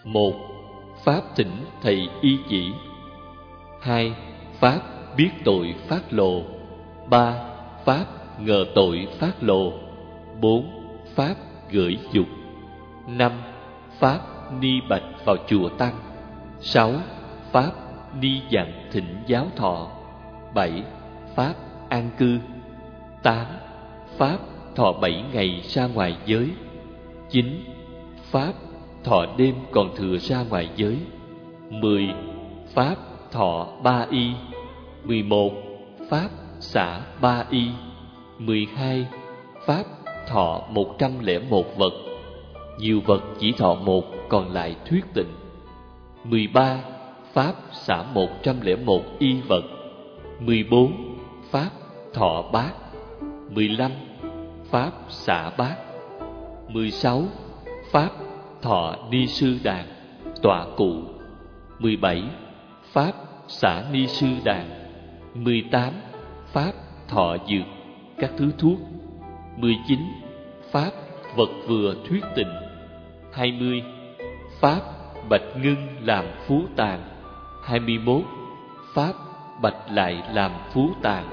1. Pháp thỉnh thầy y chỉ. 2. Pháp biết tội phát lộ. 3. Pháp ngờ tội phát lộ. 4. Pháp gửi dục. 5. Pháp ni bạch vào chùa tăng. 6. Pháp ni dặn thỉnh giáo thọ. 7. Pháp an cư. 8. Pháp thọ 7 ngày ra ngoài giới. 9. Pháp thọ đêm còn thừa ra ngoài giới. 10. Pháp thọ 3 y. 11. Pháp xả 3 y. 12. Pháp thọ 101 vật. Nhiều vật chỉ thọ 1, còn lại thuyết tịnh. 13. Pháp xả 101 y vật. 14. Pháp thọ bát. 15. Pháp xả bát. 16. Pháp thọ ni sư đàn, tọa cụ. 17. Pháp xả ni sư đàn. 18. Pháp thọ dược, các thứ thuốc. 19. Pháp vật vừa thuyết tịnh. 20. Pháp bạch ngưng làm phú tàn. 21. Pháp bạch lại làm phú tàn.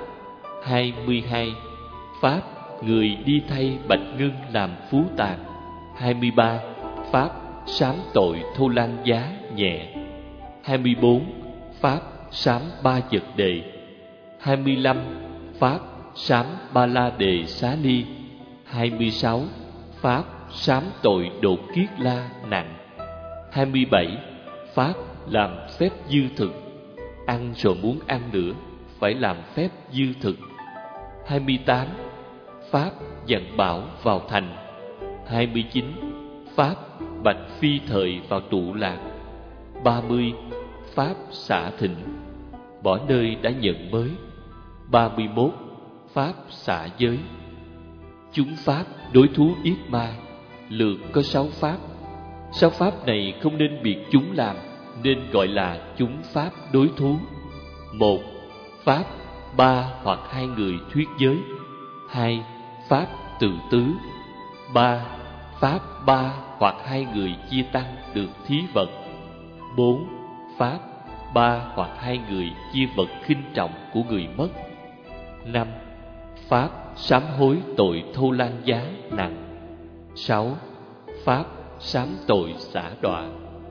22. Pháp người đi thay bạch ngưng làm phú tàn. 23. Pháp sám tội thô lan giá nhẹ. 24. Pháp sám 3 vật đề. 25. Pháp sám ba la đề xá ni. 26. Pháp sám tội đột kiết la nặng. 27. Pháp làm phép dư thực. Ăn rồi muốn ăn nữa, phải làm phép dư thực. 28. Pháp dặn bảo vào thành. 29. Pháp bạch phi thời vào trụ lạc. 30. Pháp xả thịnh, bỏ nơi đã nhận mới. 31. Pháp xả giới. Chúng pháp đối thú yết ma, lượt có 6 pháp. 6 pháp này không nên biệt chúng làm, nên gọi là chúng pháp đối thú. 1. Pháp 3 hoặc 2 người thuyết giới. 2. Pháp tự tứ. 3. Pháp 3 hoặc 2 người chia tăng được thí vật. 4. Pháp 3 hoặc 2 người chia vật khinh trọng của người mất. 5. Pháp sám hối tội thô lan giá nặng. 6. Pháp sám tội xả đọa.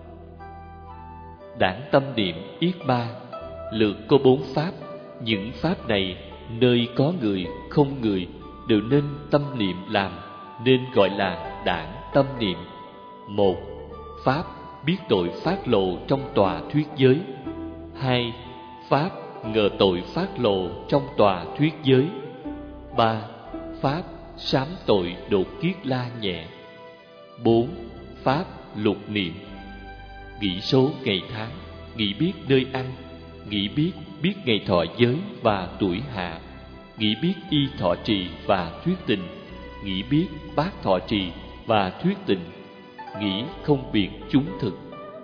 Đảng tâm niệm yết ma, lượt có 4 pháp. Những pháp này nơi có người không người đều nên tâm niệm làm, nên gọi là đảng tâm niệm. 1. Pháp biết tội phát lộ trong tòa thuyết giới. 2. Pháp ngờ tội phát lộ trong tòa thuyết giới. 3. Pháp sám tội đột kiết la nhẹ. 4. Pháp lục niệm, nghĩ số ngày tháng, nghĩ biết nơi ăn, nghĩ biết ngày thọ giới và tuổi hạ, nghĩ biết y thọ trì và thuyết tịnh, nghĩ biết bát thọ trì và thuyết tịnh, nghĩ không biệt chúng thực.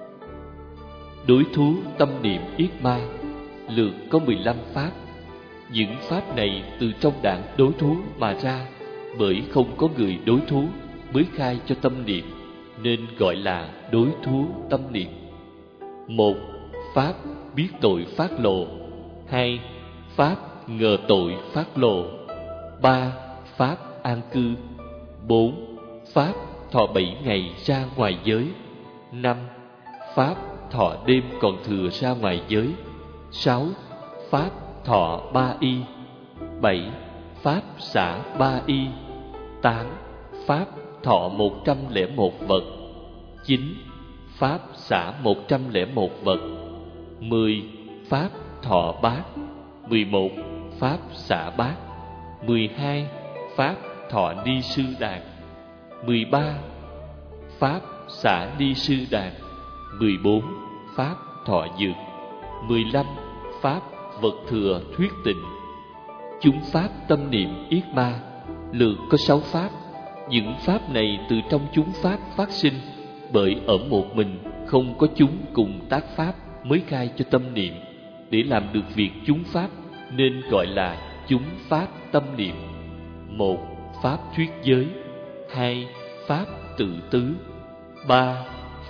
Đối thú tâm niệm yết ma, lượt có 15 pháp. Những pháp này từ trong đảng đối thú mà ra, bởi không có người đối thú mới khai cho tâm niệm, nên gọi là đối thú tâm niệm. 1. Pháp biết tội phát lộ. 2. Pháp ngờ tội phát lộ. 3. Pháp an cư. 4. Pháp thọ 7 ngày ra ngoài giới. 5. Pháp thọ đêm còn thừa ra ngoài giới. 6. Pháp thọ 3 y. 7. Pháp xả 3 y. 8. Pháp thọ 101 vật. 9. Pháp xả 101 vật. 10. Pháp thọ bát. 11. Pháp xả bát. 12. Pháp thọ ni sư đàn. 13. Pháp xả ni sư đàn. 14. Pháp thọ dược. 15. Pháp vật thừa thuyết tịnh. Chúng pháp tâm niệm yết ma, lượt có 6 pháp. Những pháp này từ trong chúng pháp phát sinh, bởi ở một mình không có chúng cùng tác pháp mới khai cho tâm niệm. Để làm được việc chúng pháp nên gọi là chúng pháp tâm niệm. 1. Pháp thuyết giới. 2. Pháp tự tứ. 3. Pháp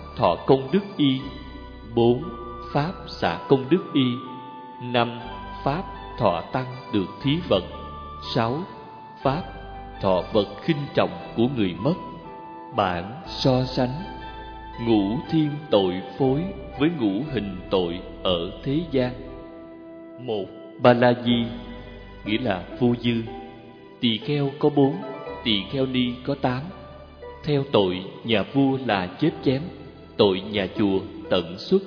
thọ công đức y. 4. Pháp xả công đức y. 5. Pháp thọ tăng được thí vật. 6. Pháp thọ vật khinh trọng của người mất. Bản so sánh ngũ thiên tội phối với ngũ hình tội ở thế gian. 1. Ba la di, nghĩa là vô dư. Tỳ kheo có 4, tỳ kheo ni có 8. Theo tội nhà vua là chết chém, tội nhà chùa tận xuất.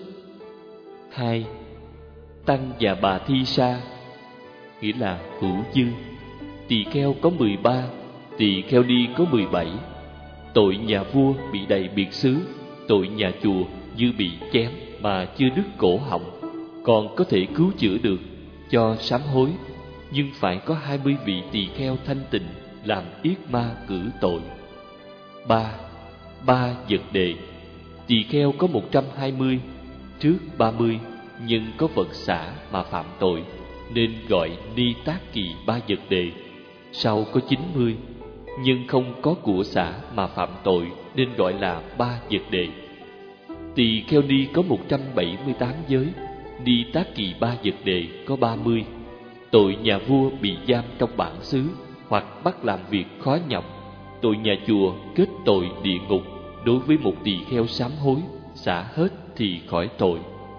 2. Tăng và bà thi sa, nghĩa là hữu dư. Tỳ kheo có 13, tỳ kheo ni có 17. Tội nhà vua bị đầy biệt xứ, tội nhà chùa như bị chém mà chưa đứt cổ họng, còn có thể cứu chữa được, cho sám hối, nhưng phải có 20 vị tỳ kheo thanh tịnh làm yết ma cử tội. 3. Ba vật đề. Tỳ kheo có 120, trước 30 nhưng có vật xả mà phạm tội, nên gọi ni tác kỳ ba vật đề. Sau có 90 nhưng không có của xả mà phạm tội, nên gọi là ba vật đề. Tỳ kheo ni có 178 giới, ni tác kỳ ba vật đề có 30. Tội nhà vua bị giam trong bản xứ hoặc bắt làm việc khó nhọc, tội nhà chùa kết tội địa ngục, đối với một tỳ kheo sám hối, xả hết thì khỏi tội.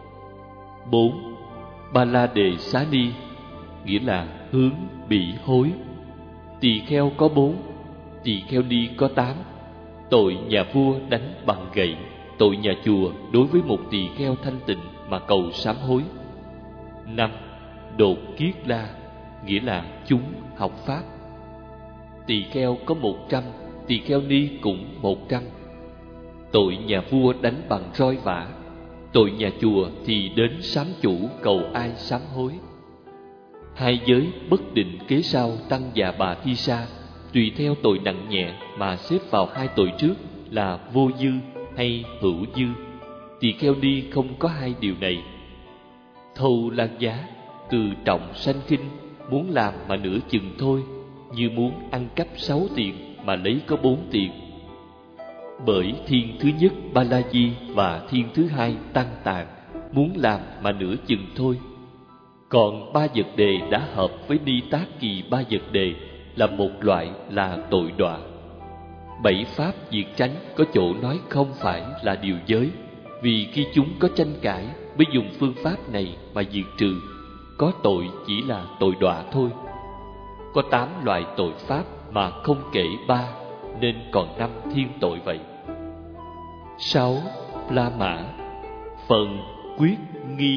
4. Ba la đề xá ni, nghĩa là hướng bị hối. Tỳ kheo có 4, tỳ kheo ni có 8. Tội nhà vua đánh bằng gậy, tội nhà chùa đối với một tỳ kheo thanh tịnh mà cầu sám hối. 5. Đột kiết la, nghĩa là chúng học pháp. Tỳ kheo có 100, tỳ kheo ni cũng 100. Tội nhà vua đánh bằng roi vả, tội nhà chùa thì đến sám chủ cầu ai sám hối. 2 giới bất định kế sau tăng và bà thi sa, tùy theo tội nặng nhẹ mà xếp vào 2 tội trước là vô dư hay hữu dư. Tỳ kheo ni không có 2 điều này. Thâu lan giá, từ trọng sanh khinh, muốn làm mà nửa chừng thôi, như muốn ăn cắp 6 tiền mà lấy có 4 tiền. Bởi thiên thứ nhất ba la di và thiên thứ hai tăng tạng, muốn làm mà nửa chừng thôi. Còn ba vật đề đã hợp với ni tác kỳ ba vật đề là một loại là tội đọa. 7 pháp diệt tránh có chỗ nói không phải là điều giới, vì khi chúng có tranh cãi mới dùng phương pháp này mà diệt trừ. Có tội chỉ là tội đọa thôi. Có 8 loại tội pháp mà không kể 3, nên còn 5 thiên tội vậy. 6. La mã, phần quyết nghi.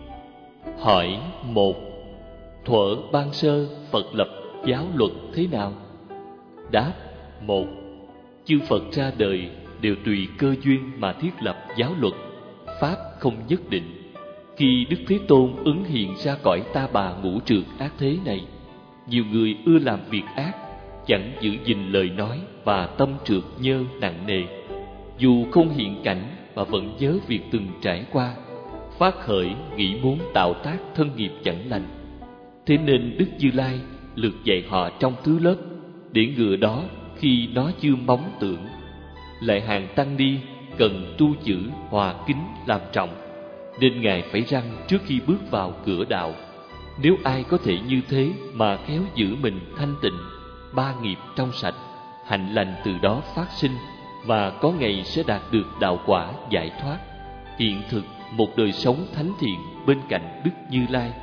Hỏi 1. Thuở ban sơ Phật lập giáo luật thế nào? Đáp 1. Chư Phật ra đời đều tùy cơ duyên mà thiết lập giáo luật, pháp không nhất định. Khi Đức Thế Tôn ứng hiện ra cõi ta bà ngũ trược ác thế này, nhiều người ưa làm việc ác, chẳng giữ gìn lời nói và tâm trược nhơ nặng nề. Dù không hiện cảnh mà vẫn nhớ việc từng trải qua, phát khởi nghĩ muốn tạo tác thân nghiệp chẳng lành. Thế nên Đức Như Lai lược dạy họ trong thứ lớp, để ngừa đó khi nó chưa móng tưởng. Lại hàng tăng ni cần tu chữ hòa kính làm trọng, nên Ngài phải răn trước khi bước vào cửa đạo. Nếu ai có thể như thế mà khéo giữ mình thanh tịnh, 3 nghiệp trong sạch, hạnh lành từ đó phát sinh, và có ngày sẽ đạt được đạo quả giải thoát, hiện thực một đời sống thánh thiện bên cạnh Đức Như Lai.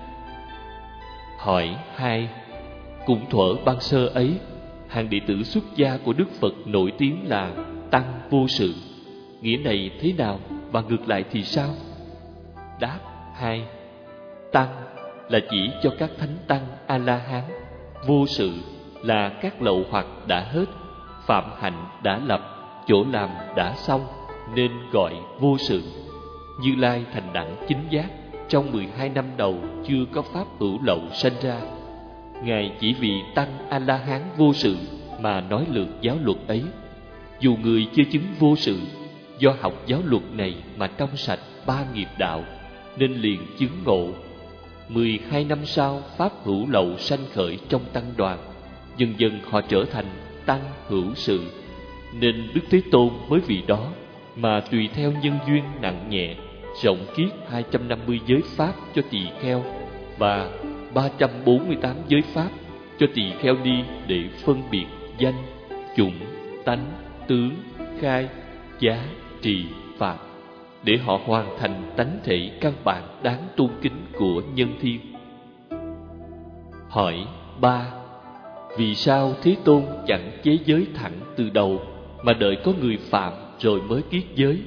Hỏi 2. Cũng thuở ban sơ ấy, hàng đệ tử xuất gia của Đức Phật nổi tiếng là Tăng Vô Sự. Nghĩa này thế nào và ngược lại thì sao? Đáp 2. Tăng là chỉ cho các thánh tăng A-la-hán, vô sự là các lậu hoặc đã hết, phạm hạnh đã lập, chỗ làm đã xong, nên gọi vô sự. Như Lai thành đẳng chính giác, trong 12 năm đầu chưa có pháp hữu lậu sanh ra. Ngài chỉ vì tăng A-la-hán vô sự mà nói lược giáo luật ấy. Dù người chưa chứng vô sự, do học giáo luật này mà trong sạch 3 nghiệp đạo, nên liền chứng ngộ. 12 năm sau, pháp hữu lậu sanh khởi trong tăng đoàn, dần dần họ trở thành tăng hữu sự. Nên Đức Thế Tôn mới vì đó mà tùy theo nhân duyên nặng nhẹ, rộng kiết 250 giới pháp cho tỳ kheo và 348 giới pháp cho tỳ kheo đi để phân biệt danh, chủng, tánh, tướng, khai, giá, trì, pháp, để họ hoàn thành tánh thể căn bản đáng tôn kính của nhân thiên. Hỏi 3. Vì sao Thế Tôn chẳng chế giới thẳng từ đầu mà đợi có người phạm rồi mới kiết giới?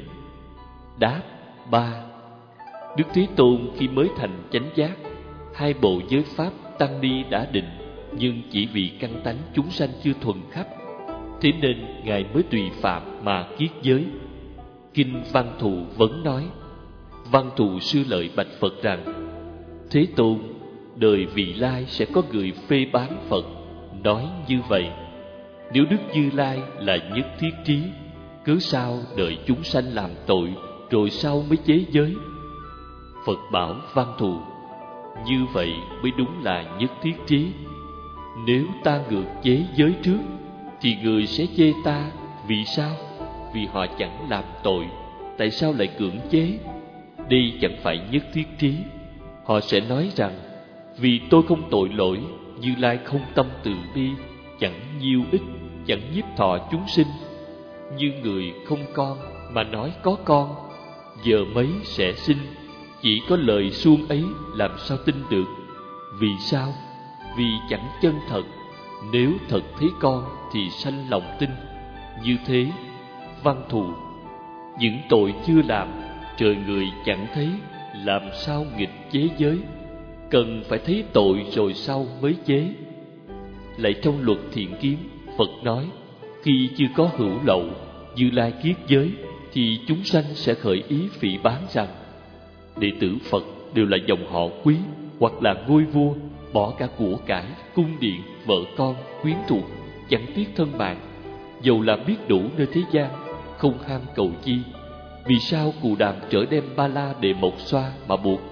Đáp 3. Đức Thế Tôn khi mới thành chánh giác, 2 bộ giới pháp tăng ni đã định, nhưng chỉ vì căn tánh chúng sanh chưa thuần khắp, thế nên Ngài mới tùy phạm mà kiết giới. Kinh Văn Thù Vấn nói, Văn Thù Sư Lợi bạch Phật rằng: Thế Tôn, đời vị lai sẽ có người phê bán Phật, nói như vậy: nếu Đức Như Lai là nhất thiết trí, cớ sao đợi chúng sanh làm tội rồi sau mới chế giới? Phật bảo Văn Thù: như vậy mới đúng là nhất thiết trí. Nếu ta ngược chế giới trước thì người sẽ chê ta. Vì sao? Vì họ chẳng làm tội, tại sao lại cưỡng chế? Đây chẳng phải nhất thiết trí. Họ sẽ nói rằng: vì tôi không tội lỗi, Như Lai không tâm từ bi, chẳng nhiêu ích, chẳng nhiếp thọ chúng sinh. Như người không con mà nói có con, giờ mấy sẽ sinh. Chỉ có lời suông ấy làm sao tin được? Vì sao? Vì chẳng chân thật. Nếu thật thấy con thì sanh lòng tin. Như thế, Văn Thù, những tội chưa làm, trời người chẳng thấy, làm sao nghịch chế giới? Cần phải thấy tội rồi sau mới chế. Lại trong luật Thiện Kiếm, Phật nói, khi chưa có hữu lậu, Như Lai kiết giới, thì chúng sanh sẽ khởi ý phỉ báng rằng: đệ tử Phật đều là dòng họ quý, hoặc là ngôi vua, bỏ cả của cải, cung điện, vợ con, quyến thuộc, chẳng tiếc thân mạng, dầu là biết đủ nơi thế gian, không ham cầu chi. Vì sao Cù Đàm trở đem Ba La Đề Mộc Xoa mà buộc?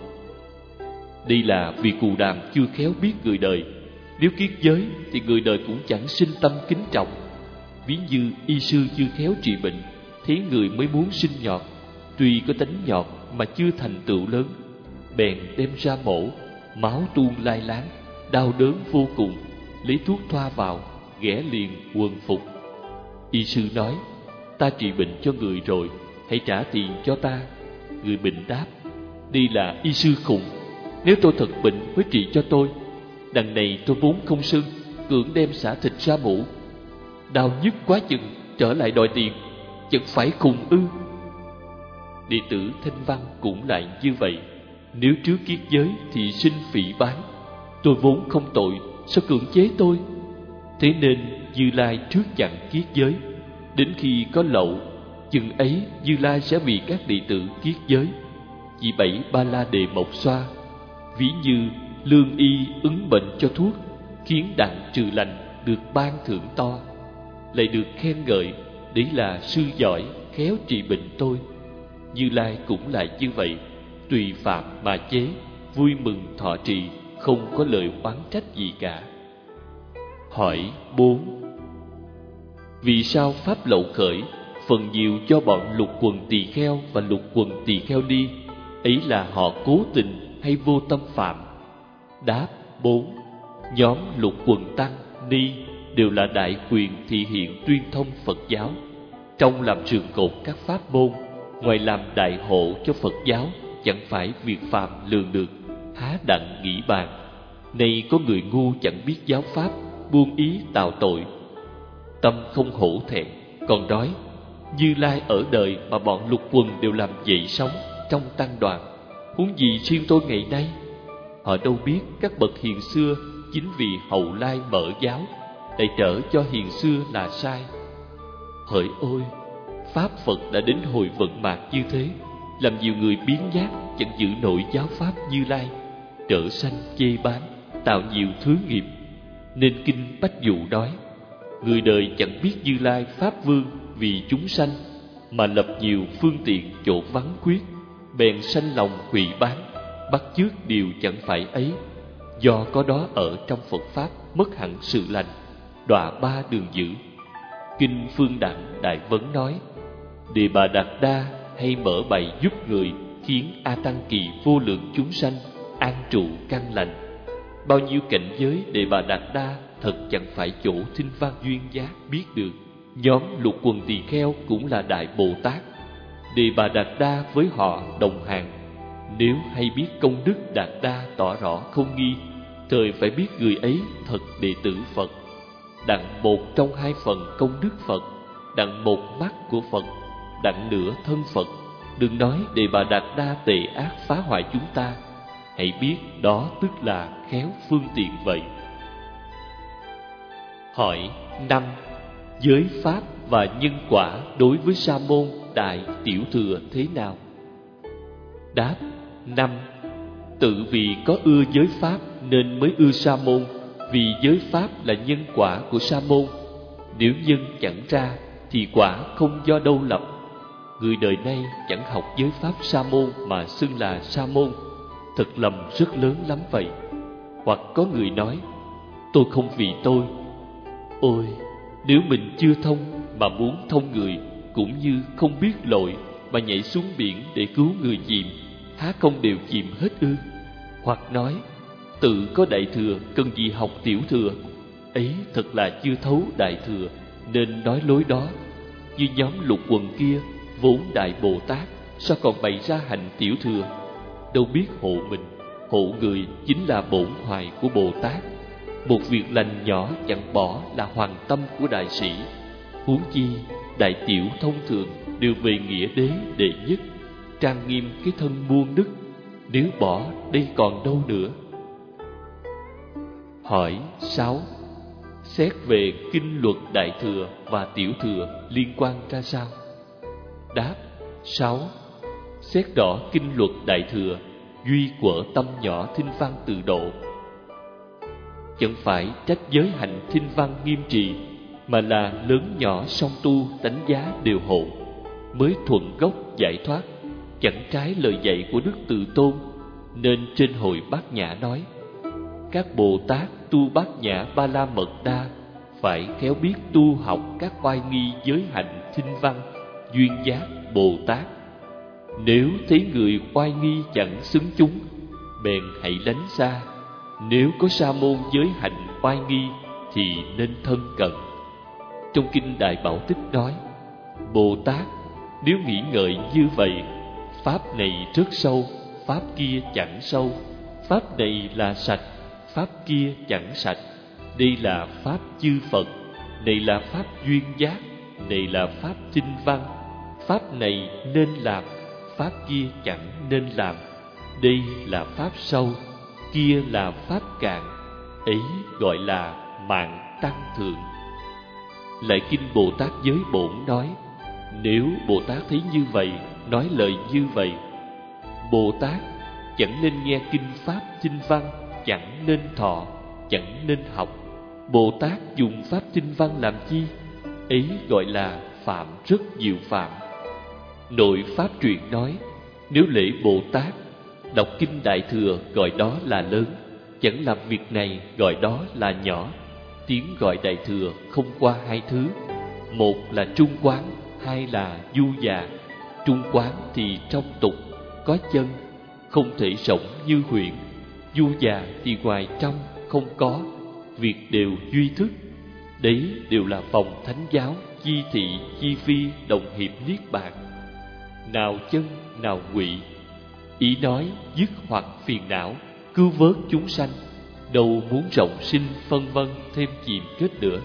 Đây là vì Cù Đàm chưa khéo biết người đời. Nếu kiết giới thì người đời cũng chẳng sinh tâm kính trọng. Ví như y sư chưa khéo trị bệnh, thế người mới muốn sinh nhọt, tuy có tánh nhọt mà chưa thành tựu lớn, bèn đem ra mổ, máu tuôn lai láng, đau đớn vô cùng, lấy thuốc thoa vào, ghẻ liền quần phục. Y sư nói: ta trị bệnh cho người rồi, hãy trả tiền cho ta. Người bệnh đáp: đây là y sư khùng, nếu tôi thật bệnh mới trị cho tôi. Đằng này tôi vốn không sưng, cưỡng đem xả thịt ra mổ, đau nhức quá chừng, trở lại đòi tiền, chẳng phải khùng ư? Đệ tử Thanh Văn cũng lại như vậy. Nếu trước kiết giới thì sinh phỉ báng, tôi vốn không tội, sao cưỡng chế tôi? Thế nên Như Lai trước chặn kiết giới, đến khi có lậu, chừng ấy Như Lai sẽ vì các đệ tử kiết giới. Chỉ 7 Ba La Đề Mộc Xoa, ví như lương y ứng bệnh cho thuốc, khiến đặng trừ lành, được ban thưởng to, lại được khen ngợi, đấy là sư giỏi, khéo trị bệnh tôi. Như Lai cũng lại như vậy, tùy phạm mà chế, vui mừng thọ trì, không có lời oán trách gì cả. Hỏi 4. Vì sao pháp lậu khởi, phần nhiều do bọn lục quần tỳ kheo và lục quần tỳ kheo ni, ấy là họ cố tình hay vô tâm phạm? Đáp 4. Nhóm lục quần tăng, ni đều là đại quyền thị hiện tuyên thông Phật giáo, trong làm trường cột các pháp môn, ngoài làm đại hộ cho Phật giáo, chẳng phải việc phạm lường được, há đặng nghĩ bàn. Nay có người ngu chẳng biết giáo pháp, buông ý tạo tội, tâm không hổ thẹn, còn nói: Như Lai ở đời mà bọn lục quần đều làm dậy sóng trong tăng đoàn, huống gì riêng tôi ngày nay? Họ đâu biết các bậc hiền xưa chính vì hậu lai mở giáo, lại trở cho hiền xưa là sai. Hỡi ôi, pháp Phật đã đến hồi vận mạt như thế, làm nhiều người biến nhát, chẳng giữ nổi giáo pháp Như Lai, trở sanh chê báng, tạo nhiều thứ nghiệp. Nên kinh Bách Dụ nói: người đời chẳng biết Như Lai pháp vương vì chúng sanh, mà lập nhiều phương tiện chỗ vắng khuyết, bèn sanh lòng hủy bán, bắt chước điều chẳng phải ấy. Do có đó ở trong Phật pháp mất hẳn sự lành, đọa 3 đường dữ. Kinh Phương Đẳng Đại Vấn nói: Đề Bà Đạt Đa hay mở bày giúp người, khiến A Tăng Kỳ vô lượng chúng sanh an trụ căn lành. Bao nhiêu cảnh giới Đề Bà Đạt Đa thật chẳng phải chỗ Thinh Văn Duyên Giác biết được. Nhóm Lục Quần Tỳ Kheo cũng là Đại Bồ Tát. Đề Bà Đạt Đa với họ đồng hàng. Nếu hay biết công đức Đạt Đa tỏ rõ không nghi, thời phải biết người ấy thật đệ tử Phật. Đặng một trong hai phần công đức Phật, đặng một mắt của Phật, đặng nửa thân Phật. Đừng nói Đề Bà Đạt Đa tệ ác phá hoại chúng ta, hãy biết đó tức là khéo phương tiện vậy. Hỏi 5. Giới pháp và nhân quả đối với sa môn, đại, tiểu thừa thế nào? Đáp. 5. Tự vì có ưa giới pháp nên mới ưa sa môn, vì giới pháp là nhân quả của sa môn. Nếu nhân chẳng ra thì quả không do đâu lập. Người đời nay chẳng học giới pháp sa môn mà xưng là sa môn, thật lầm rất lớn lắm vậy. Hoặc có người nói, tôi không vì tôi. Ôi, nếu mình chưa thông mà muốn thông người, cũng như không biết lội mà nhảy xuống biển để cứu người chìm, há không đều chìm hết ư? Hoặc nói, tự có đại thừa cần gì học tiểu thừa, ấy thật là chưa thấu đại thừa nên nói lối đó. Như nhóm Lục Quần kia vốn Đại Bồ Tát, sao còn bày ra hành tiểu thừa? Đâu biết hộ mình, hộ người chính là bổn hoài của Bồ Tát. Một việc lành nhỏ chẳng bỏ là hoàn tâm của đại sĩ. Huống chi đại tiểu thông thường đều về nghĩa đế đệ nhất, trang nghiêm cái thân muôn đức. Nếu bỏ đây còn đâu nữa? Hỏi 6. Xét về kinh luật đại thừa và tiểu thừa liên quan ra sao? Đáp. 6. Xét rõ kinh luật đại thừa, duy quở tâm nhỏ thinh văn tự độ. Chẳng phải trách giới hạnh thinh văn nghiêm trì, mà là lớn nhỏ song tu đánh giá đều hộ, mới thuận gốc giải thoát, chẳng trái lời dạy của Đức Từ Tôn. Nên trên hội Bát Nhã nói, các Bồ Tát tu Bát Nhã Ba La Mật Đa phải khéo biết tu học các oai nghi giới hạnh thinh văn duyên giác Bồ Tát. Nếu thấy người oai nghi chẳng xứng chúng, bèn hãy lánh xa. Nếu có sa môn giới hạnh oai nghi thì nên thân cận. Trong kinh Đại Bảo Tích nói, Bồ Tát nếu nghĩ ngợi như vậy, pháp này rất sâu, pháp kia chẳng sâu, pháp này là sạch, pháp kia chẳng sạch. Đây là pháp chư Phật, này là pháp duyên giác, này là pháp chinh văn. Pháp này nên làm, pháp kia chẳng nên làm. Đây là pháp sâu, kia là pháp cạn. Ấy gọi là mạng tăng thượng. Lại kinh Bồ Tát Giới Bổn nói, nếu Bồ Tát thấy như vậy, nói lời như vậy, Bồ Tát chẳng nên nghe kinh pháp chinh văn, chẳng nên thọ, chẳng nên học. Bồ Tát dùng pháp chinh văn làm chi? Ấy gọi là phạm rất nhiều phạm. Nội pháp truyền nói, nếu lễ Bồ Tát đọc kinh Đại Thừa gọi đó là lớn, chẳng làm việc này gọi đó là nhỏ. Tiếng gọi Đại Thừa không qua hai thứ, một là trung quán, hai là du già. Trung quán thì trong tục, có chân, không thể rộng như huyện. Du già thì ngoài trong, không có, việc đều duy thức. Đấy đều là vòng thánh giáo, chi thị, chi phi, đồng hiệp niết bàn. Nào chân, nào ngụy. Ý nói dứt hoặc phiền não, cứu vớt chúng sanh, đâu muốn rộng sinh phân vân thêm chìm kết nữa.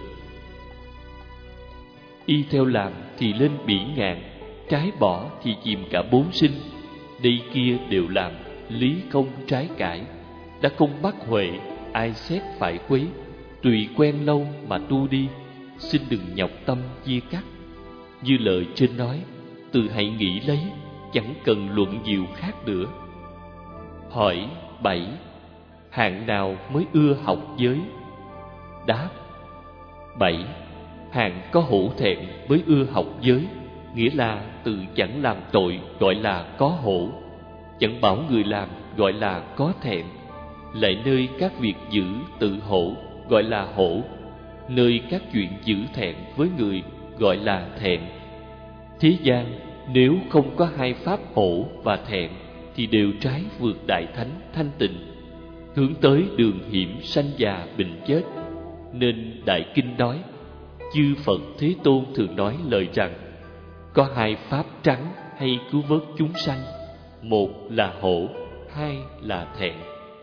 Y theo làm thì lên bỉ ngạn, trái bỏ thì chìm cả bốn sinh. Đây kia đều làm, lý không trái cãi. Đã không bắt huệ, ai xét phải quấy. Tùy quen lâu mà tu đi, xin đừng nhọc tâm chia cắt. Như lời trên nói, tự hãy nghĩ lấy, chẳng cần luận nhiều khác nữa. Hỏi 7. Hạng nào mới ưa học giới? Đáp. 7. Hạng có hổ thẹn mới ưa học giới, nghĩa là tự chẳng làm tội gọi là có hổ, chẳng bảo người làm gọi là có thẹn. Lại nơi các việc giữ tự hổ gọi là hổ, nơi các chuyện giữ thẹn với người gọi là thẹn. Thế gian nếu không có hai pháp hổ và thẹn thì đều trái vượt đại thánh thanh tịnh, hướng tới đường hiểm sanh già bệnh chết. Nên Đại Kinh nói, chư Phật Thế Tôn thường nói lời rằng, có hai pháp trắng hay cứu vớt chúng sanh, một là hổ, hai là thẹn.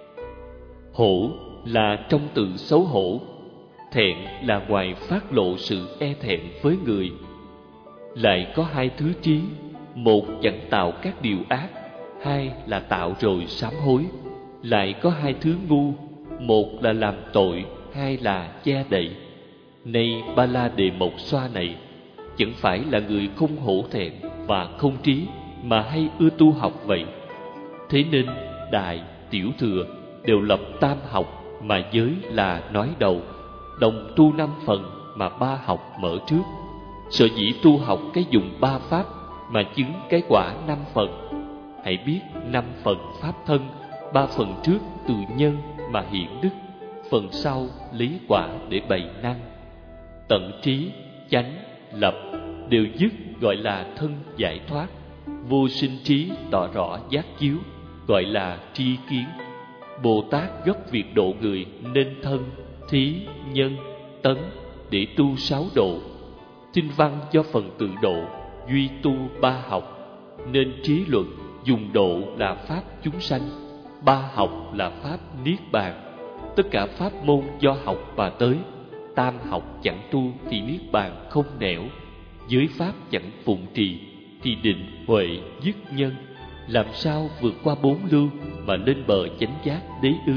Hổ là trong tự xấu hổ, thẹn là ngoài phát lộ sự e thẹn với người. Lại có hai thứ trí, một chẳng tạo các điều ác, hai là tạo rồi sám hối. Lại có hai thứ ngu, một là làm tội, hai là che đậy. Nay Ba La Đề Mộc Xoa này chẳng phải là người không hổ thẹn và không trí, mà hay ưa tu học vậy. Thế nên Đại, Tiểu Thừa đều lập tam học, mà giới là nói đầu, đồng tu 5 phần mà 3 học mở trước. Sở dĩ tu học cái dùng 3 pháp mà chứng cái quả 5 phần. Hãy biết 5 phần pháp thân, 3 phần trước từ nhân mà hiện đức, phần sau lý quả để bày năng. Tận trí, chánh, lập đều dứt gọi là thân giải thoát. Vô sinh trí tỏ rõ giác chiếu gọi là tri kiến. Bồ Tát gấp việc độ người nên thân, thí, nhân, tấn để tu 6 độ. Tinh văn do phần tự độ, duy tu 3 học. Nên trí luận dùng độ là pháp chúng sanh, 3 học là pháp niết bàn. Tất cả pháp môn do học mà tới. Tam học chẳng tu thì niết bàn không nẻo. Giới pháp chẳng phụng trì thì định huệ dứt nhân. Làm sao vượt qua 4 lưu mà lên bờ chánh giác đế ư?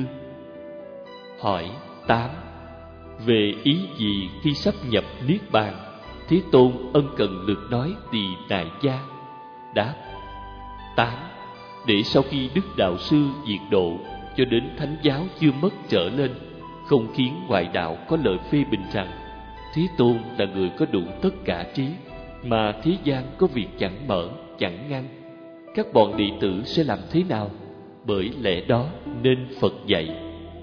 Hỏi 8. Về ý gì khi sắp nhập niết bàn, Thế Tôn ân cần lược nói tỳ đại gia? Đáp: 8. Để sau khi Đức Đạo Sư diệt độ, cho đến thánh giáo chưa mất trở lên, không khiến ngoại đạo có lời phê bình rằng Thế Tôn là người có đủ tất cả trí, mà thế gian có việc chẳng mở, chẳng ngăn. Các bọn đệ tử sẽ làm thế nào? Bởi lẽ đó nên Phật dạy.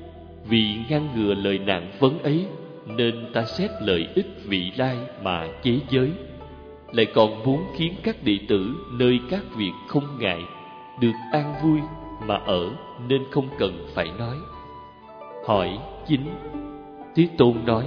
Vì ngăn ngừa lời nạn vấn ấy, nên ta xét lợi ích vị lai mà chế giới. Lại còn muốn khiến các đệ tử nơi các việc không ngại, được an vui mà ở, nên không cần phải nói. Hỏi 9. Thế Tôn nói: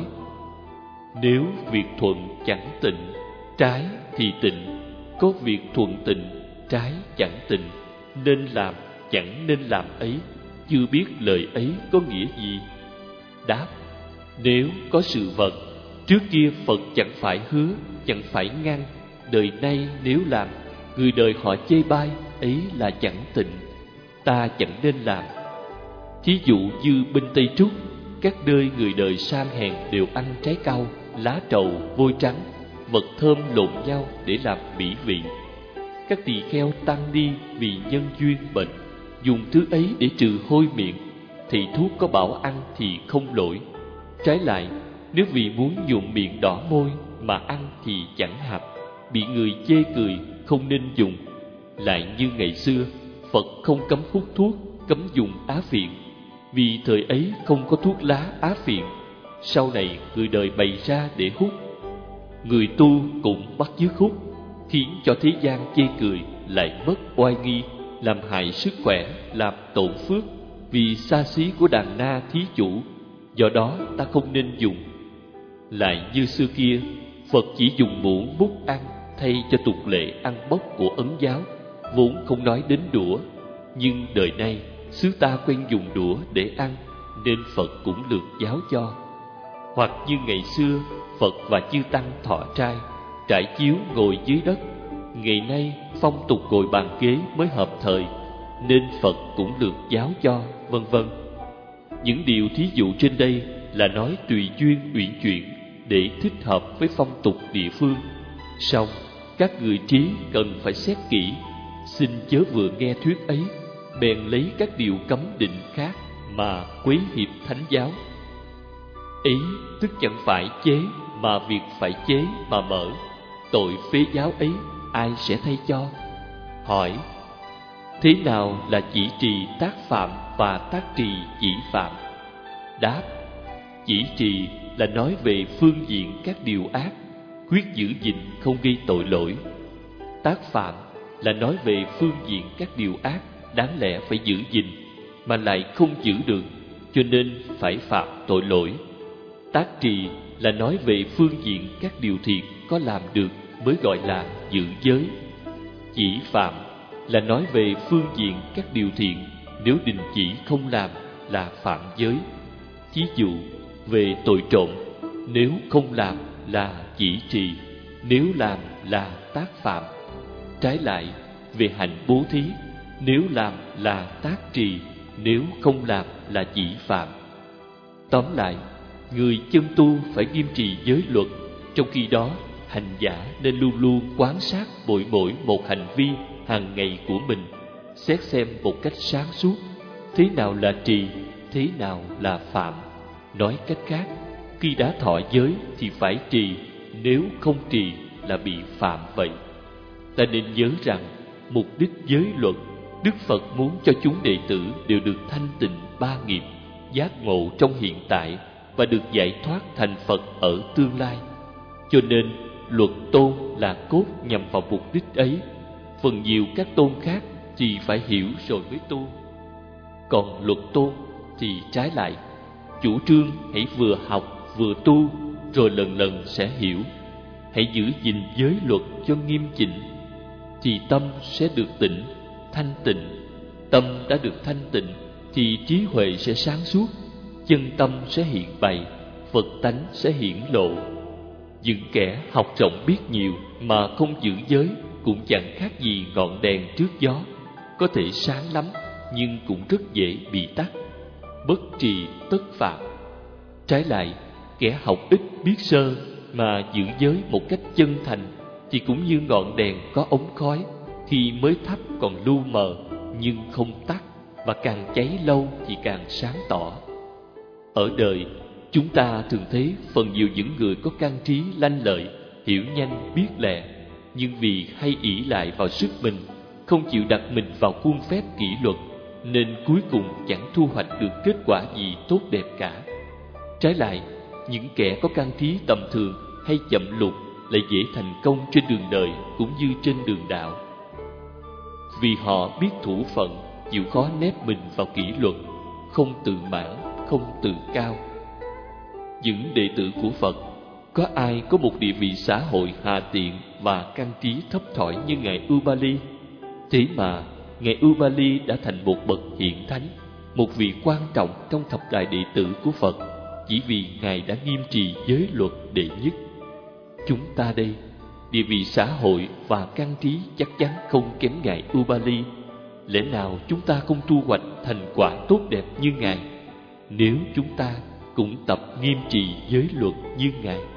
nếu việc thuận chẳng tịnh, trái thì tịnh. Có việc thuận tịnh, trái chẳng tịnh, nên làm chẳng nên làm ấy, chưa biết lời ấy có nghĩa gì. Đáp: nếu có sự vật, trước kia Phật chẳng phải hứa, chẳng phải ngăn. Đời nay nếu làm, người đời họ chê bai, ấy là chẳng tịnh, ta chẳng nên làm. Thí dụ như bên Tây Trúc, các nơi người đời sang hèn đều ăn trái cau, lá trầu, vôi trắng, vật thơm lộn nhau để làm mỹ vị. Các tỳ kheo tăng ni vì nhân duyên bệnh, dùng thứ ấy để trừ hôi miệng, thì thuốc có bảo ăn thì không lỗi. Trái lại, nếu vì muốn nhuộm miệng đỏ môi mà ăn thì chẳng hạp, bị người chê cười, không nên dùng. Lại như ngày xưa, Phật không cấm hút thuốc, cấm dùng á phiện, vì thời ấy không có thuốc lá á phiện. Sau này người đời bày ra để hút, người tu cũng bắt chước hút, khiến cho thế gian chê cười, lại mất oai nghi, làm hại sức khỏe, làm tổn phước, vì xa xí của đàn na thí chủ. Do đó ta không nên dùng. Lại như xưa kia, Phật chỉ dùng muỗng bút ăn thay cho tục lệ ăn bốc của Ấn giáo, vốn không nói đến đũa. Nhưng đời nay xứ ta quen dùng đũa để ăn, nên Phật cũng lược giáo cho. Hoặc như ngày xưa, Phật và chư tăng thọ trai, trải chiếu ngồi dưới đất. Ngày nay phong tục ngồi bàn ghế mới hợp thời, nên Phật cũng lược giáo cho, vân vân. Những điều thí dụ trên đây là nói tùy duyên uyển chuyển, để thích hợp với phong tục địa phương. Song các người trí cần phải xét kỹ, xin chớ vừa nghe thuyết ấy bèn lấy các điều cấm định khác mà quấy hiệp thánh giáo. Ý tức chẳng phải chế, mà việc phải chế mà mở. Tội phế giáo ấy ai sẽ thay cho? Hỏi: thế nào là chỉ trì tác phạm và tác trì chỉ phạm? Đáp: chỉ trì là nói về phương diện các điều ác, quyết giữ gìn không gây tội lỗi. Tác phạm là nói về phương diện các điều ác đáng lẽ phải giữ gìn mà lại không giữ được, cho nên phải phạm tội lỗi. Tác trì là nói về phương diện các điều thiện có làm được mới gọi là giữ giới. Chỉ phạm là nói về phương diện các điều thiện nếu đình chỉ không làm là phạm giới. Ví dụ về tội trộm, nếu không làm là chỉ trì, nếu làm là tác phạm. Trái lại, về hạnh bố thí, nếu làm là tác trì, nếu không làm là chỉ phạm. Tóm lại, người chân tu phải nghiêm trì giới luật, trong khi đó hành giả nên luôn luôn quan sát mỗi một hành vi hàng ngày của mình, xét xem một cách sáng suốt thế nào là trì, thế nào là phạm. Nói cách khác, khi đã thọ giới thì phải trì, nếu không trì là bị phạm vậy. Ta nên nhớ rằng mục đích giới luật, Đức Phật muốn cho chúng đệ tử đều được thanh tịnh ba nghiệp, giác ngộ trong hiện tại và được giải thoát thành Phật ở tương lai. Cho nên luật tôn là cốt nhằm vào mục đích ấy. Phần nhiều các tôn khác thì phải hiểu rồi mới tu. Còn luật tôn thì trái lại, chủ trương hãy vừa học vừa tu, rồi lần lần sẽ hiểu. Hãy giữ gìn giới luật cho nghiêm chỉnh, thì tâm sẽ được tịnh, thanh tịnh. Tâm đã được thanh tịnh thì trí huệ sẽ sáng suốt, chân tâm sẽ hiện bày, Phật tánh sẽ hiển lộ. Những kẻ học rộng biết nhiều mà không giữ giới cũng chẳng khác gì ngọn đèn trước gió, có thể sáng lắm nhưng cũng rất dễ bị tắt. Bất trì tất phạm. Trái lại, kẻ học ít biết sơ mà giữ giới một cách chân thành thì cũng như ngọn đèn có ống khói, khi mới thắp còn lu mờ nhưng không tắt, và càng cháy lâu thì càng sáng tỏ. Ở đời, chúng ta thường thấy phần nhiều những người có căn trí lanh lợi, hiểu nhanh biết lẹ, nhưng vì hay ỷ lại vào sức mình, không chịu đặt mình vào khuôn phép kỷ luật, nên cuối cùng chẳng thu hoạch được kết quả gì tốt đẹp cả. Trái lại, những kẻ có căn trí tầm thường hay chậm lục lại dễ thành công trên đường đời cũng như trên đường đạo. Vì họ biết thủ phận, chịu khó nép mình vào kỷ luật, không tự mãn, không tự cao. Những đệ tử của Phật, có ai có một địa vị xã hội hạ tiện và căn trí thấp thỏi như Ngài Ubali? Thế mà Ngài Ubali đã thành một bậc hiển thánh, một vị quan trọng trong thập đại đệ tử của Phật, chỉ vì Ngài đã nghiêm trì giới luật đệ nhất. Chúng ta đây, địa vị xã hội và căn trí chắc chắn không kém Ngài Ubali. Lẽ nào chúng ta không thu hoạch thành quả tốt đẹp như Ngài, nếu chúng ta cũng tập nghiêm trì giới luật như Ngài?